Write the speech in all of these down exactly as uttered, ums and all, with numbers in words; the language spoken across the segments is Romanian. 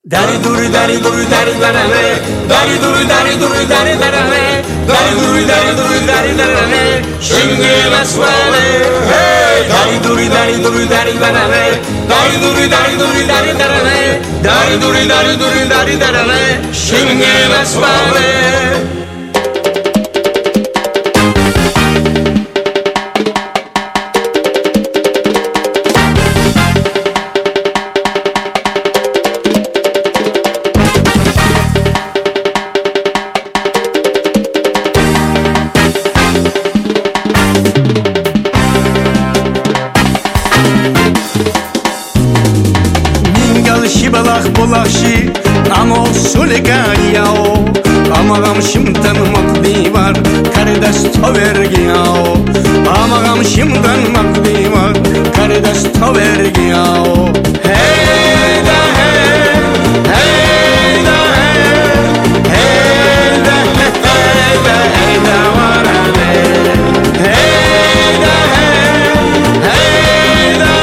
Dari duri dari duri dari darane, dari duri dari duri dari darane, dari duri dari duri dari darane, shinge maswale. Hey, dari duri dari duri dari darane, dari duri dari duri dari darane, dari duri dari duri dari darane, shinge maswale. Balak bolakshi amo sulegayao amagam shimdan maqdi var karidas tovergiao amagam shimdan maqdi var karidas tovergiao hey da hey hey da hey hey da hey da hey da warane hey da hey hey da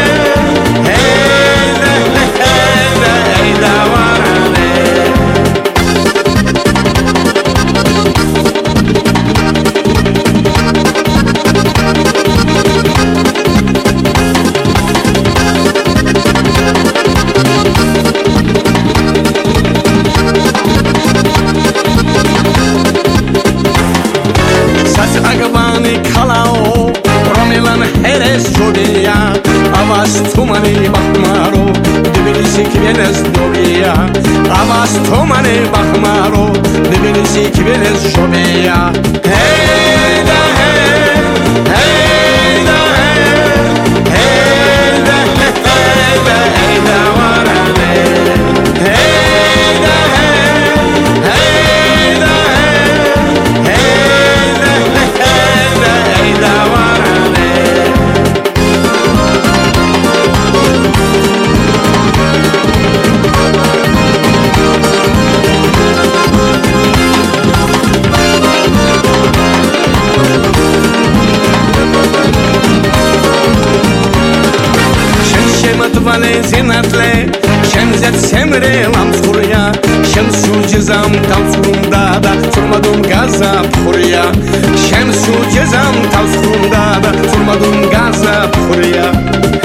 kalao romelan heres jodia avas tumane bahmaro dibirisi kvenes dobia avas tumane bahmaro dibirisi kvenes jobia hey da hey hey da hey hey da hey da hey da warane hey da hey hey da Vale zinatle şemzet semre lamskurya şemsu cezam tavsurunda da sormadım gazap kurya şemsu cezam tavsurunda da sormadım gazap kurya